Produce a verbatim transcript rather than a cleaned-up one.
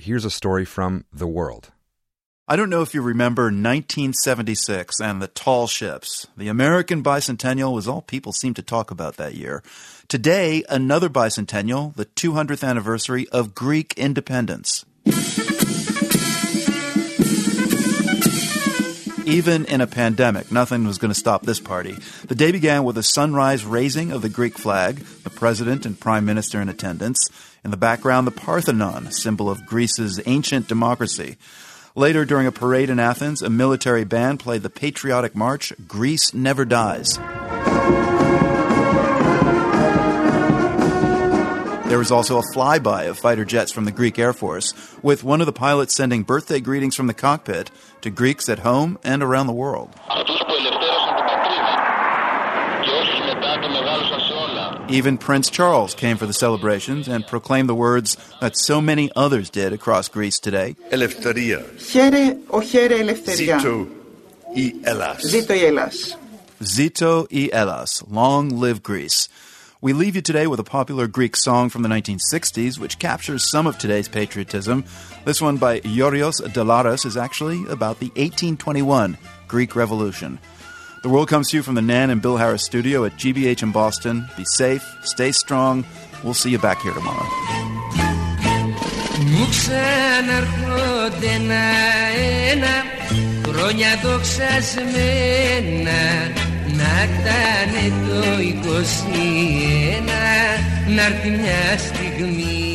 here's a story from The World. I don't know if you remember nineteen seventy-six and the tall ships. The American bicentennial was all people seemed to talk about that year. Today, another bicentennial, the two hundredth anniversary of Greek independence. Even in a pandemic, nothing was going to stop this party. The day began with a sunrise raising of the Greek flag, the president and prime minister in attendance. In the background, the Parthenon, symbol of Greece's ancient democracy. Later, during a parade in Athens, a military band played the patriotic march, Greece Never Dies. There was also a flyby of fighter jets from the Greek Air Force, with one of the pilots sending birthday greetings from the cockpit to Greeks at home and around the world. Even Prince Charles came for the celebrations and proclaimed the words that so many others did across Greece today. Ελευθερία. Χαίρε, ο χαίρε ελευθερία. Zito η Ελλάς. Zito η Ελλάς. Zito i Elas. Long live Greece. We leave you today with a popular Greek song from the nineteen sixties, which captures some of today's patriotism. This one by Yorios Delaras is actually about the eighteen twenty-one Greek Revolution. The World comes to you from the Nan and Bill Harris studio at G B H in Boston. Be safe, stay strong. We'll see you back here tomorrow. Μου ξαναρχόνται ένα-ένα χρόνια δοξασμένα να κτάνε το είκοσι ένα να'ρθεί μια στιγμή